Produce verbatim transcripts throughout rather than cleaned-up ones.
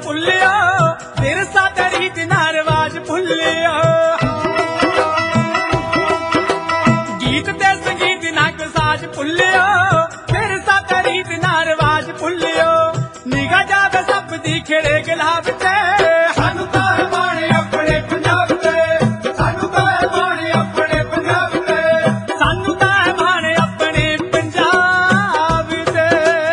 ਭੁੱਲਿਓ ਵਿਰਸਾ ਤੇ ਰੀਤ ਨਾ ਰਿਵਾਜ ਭੁੱਲਿਓ ਗੀਤ ਤੇ ਸੰਗੀਤ ਨਾ ਕੋ ਸਾਜ ਭੁੱਲਿਓ ਵਿਰਸਾ ਤੇ ਰੀਤ ਨਾ ਰਿਵਾਜ ਭੁੱਲਿਓ ਨਿਗਾਹ ਜਾਵੇ ਸਭ ਦੀ ਖਿੜੇ ਗੁਲਾਬ ਤੇ ਸਾਨੂੰ ਤਾਂ ਮਾਣ ਆਪਣੇ ਪੰਜਾਬ ਤੇ ਸਾਨੂੰ ਤਾਂ ਮਾਣ ਆਪਣੇ ਪੰਜਾਬ ਤੇ ਸਾਨੂੰ ਤਾਂ ਮਾਣ ਆਪਣੇ ਪੰਜਾਬ ਤੇ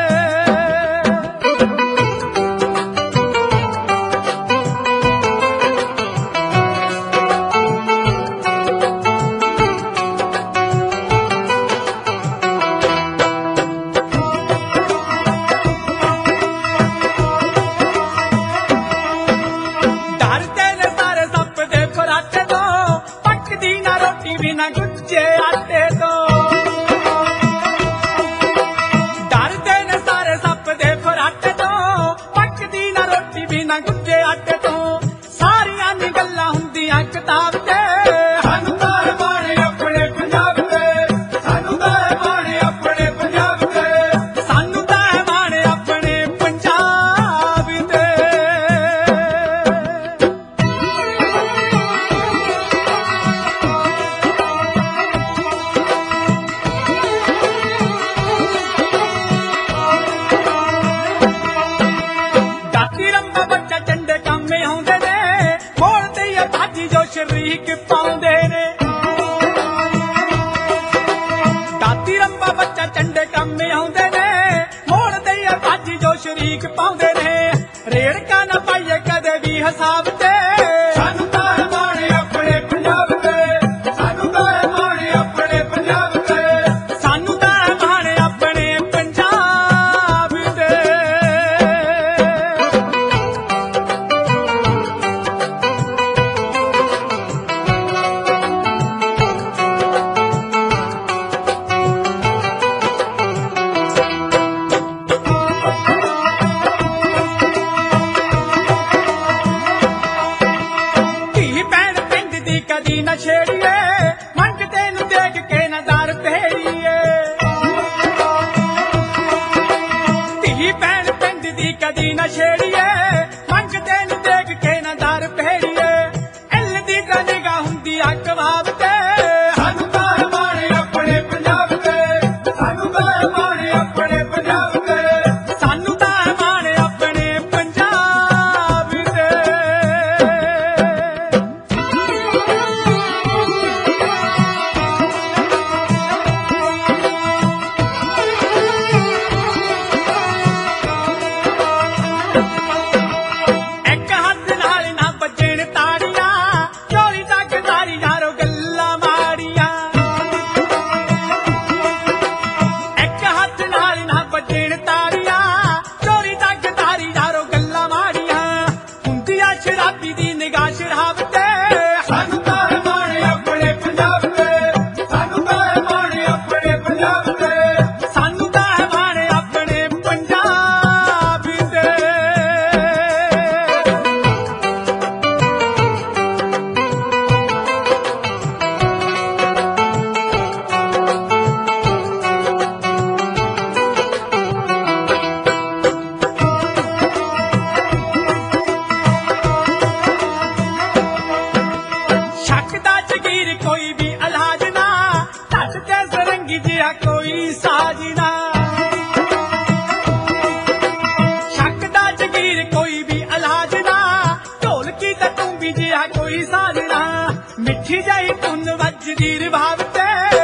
बिना गुज्जे आटे तो डरदे ने सारे सप दे फराटे तो पकदी ना रोटी बिना गुज्जे आटे तो सारियां नी गल्लां हुंदियां किताब ते सानू तां माण अपने पंजाब ते सानू तां माण अपने पंजाब ते सानू तां माण अपने पंजाब ते शरीक पाउंदे ने दाती रंबा बच्चा चंडे कामे आउंदे ने मोड़ दे भाजी जो शरीक पाउंदे ने रेड़का ना पाइए कदे भी हिसाब ते सानू तां माण अपने पंजाब ते सानू तां माण अपने पंजाब ते सानू तां माण अपने पंजाब ते कदी न छेड़िए मंगते नु देख के न दर भेड़िए धी भैन पिंड दी कदी न छेड़िए मंगते नु देख के न दर भेड़िए इल दी ता निगाह हुंदी आ कबाब ते सानू तां माण अपने पंजाब ते सानू तां माण अपने पंजाब ते सानू तां माण अपने पंजाब ते शराबी दी निगाह शराब ते सानू तां माण अपने पंजाब ते सानू तां माण अपने पंजाब ते सानू तां माण अपने पंजाब ते कोई भी इलाज ना टट ते सरंगी जिहा कोई साजना शक दा जगीर कोई भी इलाज ना ढोलकी ते टूंबी जिहा कोई साजना मिठी जाई धुन वजदी रिभाव ते